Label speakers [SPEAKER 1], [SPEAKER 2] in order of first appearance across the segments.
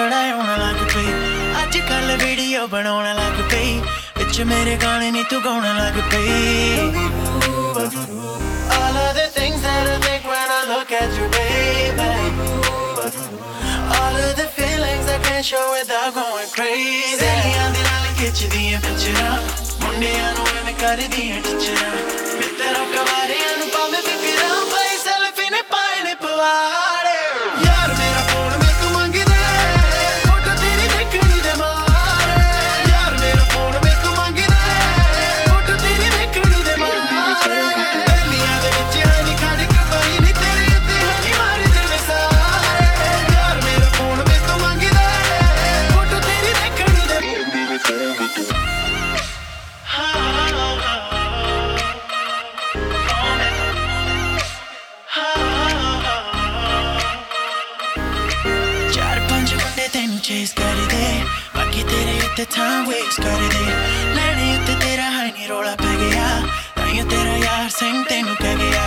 [SPEAKER 1] ਬੜਾ ਆਉਣ ਲੱਗ ਪਈ ਅੱਜ ਕੱਲ ਵੀਡੀਓ ਬਣਾਉਣ ਲੱਗ ਪਈ ਵਿੱਚ ਮੇਰੇ ਗਾਣੇ ਨੀ ਤੂੰ ਗਾਉਣ ਲੱਗ ਪਈ All of the things that I think when I look at you, baby All of the feelings I can't show without going crazy ਸਹੇਲੀਆਂ ਦੇ ਨਾਲ ਖਿੱਚਦੀਆਂ ਪਿਕਚਰਾਂ ਮੁੰਡਿਆਂ ਨੂੰ ਐਵੇਂ ਕਰਦੀਆਂ ਟੀਚਰਾਂ ਮੈਂ ਤੇਰਾ ਕਵਾਰਿਆਂ ਨੂੰ ਪਾਵੇਂ ਫਿਕਰਾਂ ਭਾਈ ਸੈਲਫੀ ਨੇ ਪਾਏ ਨੇ ਪਵਾੜੇ ਯਾਰ ਮੇਰਾ ਫੋਨ ਮੈਂ ਤੂੰ ਮੰਗਦਾ ਫੋਟੋ ਤੇਰੀ ਦੇਖਣੀ ਦੇ ਮਾਰੇ ਯਾਰ ਮੇਰਾ ਫੋਨ ਮੈਂ ਤੂੰ ਮੰਗਦਾ ਫੋਟੋ ਤੇਰੀ ਦੇਖਣੀ ਦੇ ਮਾਰੇ ਪਹਿਲੀਆਂ ਦੇ ਵਿੱਚ ਨਹੀਂ ਖੜ ਕੇ ਪਾਈ ਨਹੀਂ ਤੇਰੇ ਉੱਤੇ ਹੱਥੀ ਮਾਰੀ ਦੇ ਸਾਰੇ ਯਾਰ ਮੇਰਾ ਫੋਨ ਮੈਂ ਤੂੰ ਮੰਗਦਾ ਫੋਟੋ ਤੇਰੀ ਦੇਖਣੀ ਦੇ ਤੈਨੂੰ ਚੇਸ ਕਰਦੇ ਬਾਕੀ ਤੇਰੇ ਉੱਤੇ time waste ਕਰਦੇ ਲੈਣੇ ਉੱਤੇ ਤੇਰਾ ਹਾਈ ਨੀ ਰੋਲਾ ਪੈ ਗਿਆ ਤਾਈਓ ਤੇਰਾ ਯਾਰ ਸਿੰਘ ਤੈਨੂੰ ਕਹਿ ਗਿਆ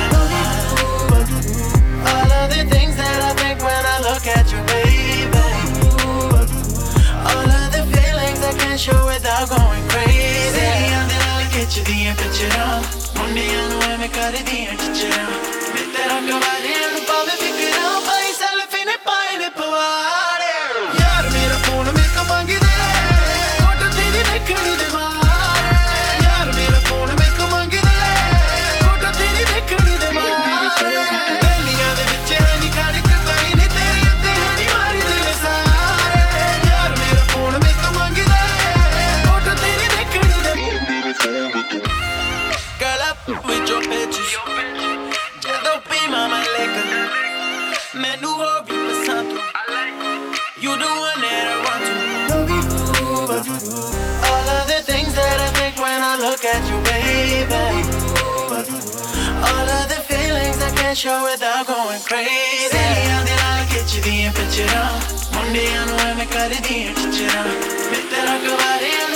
[SPEAKER 1] All of the things that I think when I look at you, baby All of the feelings I can't show without going crazy ਸਹੇਲੀਆਂ ਦੇ ਨਾਲ ਖਿੱਚਦੀਆਂ ਪਿਕਚਰਾਂ ਮੁੰਡਿਆਂ ਨੂੰ ਐਵੇਂ ਕਰਦੀਆਂ ਟੀਚਰਾਂ ਮੈਂ ਤੇਰਾ ਕਵਾਰਿਆਂ ਨੂੰ ਪਾਵੇ ਫਿਕਰਾਂ ਭਾਈ ਸੈਲਫੀ ਨੇ ਪਾਏ ਨੇ ਪਵਾੜੇ ਯਾਰ ਮੇਰਾ ਫੋਨ ਮੈਂ ਤੂੰ ਮੰਗਦਾ ਫੋਟੋ ਤੇਰੀ ਦੇਖਣੀ ਦੇ ਮਾਰੇ ਯਾਰ ਮੇਰਾ ਫੋਨ ਮੈਂ ਤੂੰ ਮੰਗਦਾ ਫੋਟੋ ਤੇਰੀ ਦੇਖਣੀ ਦੇ ਮਾਰੇ ਪਹਿਲੀਆਂ ਦੇ ਵਿੱਚ ਨਹੀਂ ਖੜ ਕੇ ਪਾਈ ਨਹੀਂ ਤੇਰੇ ਉੱਤੇ ਹੱਥੀ ਮਾਰੀ ਦੇ ਸਾਰੇ ਯਾਰ ਮੇਰਾ ਫੋਨ ਮੈਂ ਤੂੰ ਮੰਗਦਾ ਫੋਟੋ ਤੇਰੀ ਦੇਖਣੀ ਦੇ Girl up with your bitches ਜਦੋਂ ਪੀ ਮਾਮਾ ਲੈ ਕੇ ਮੈਨੂੰ ਹੋ ਵੀ ਪਸੰਦ You the one that I want to love you All of the things that I think when I look at you, baby All of the feelings I can't show without going crazy ਸਹੇਲੀਆਂ ਦੇ ਨਾਲ ਖਿੱਚਦੀਆਂ ਪਿਕਚਰਾਂ ਮੁੰਡਿਆਂ ਨੂੰ ਐਵੇਂ ਕਰਦੀਆਂ ਟੀਚਰਾਂ ਮੈਂ ਤੇਰਾ ਕਵਾਰਿਆਂ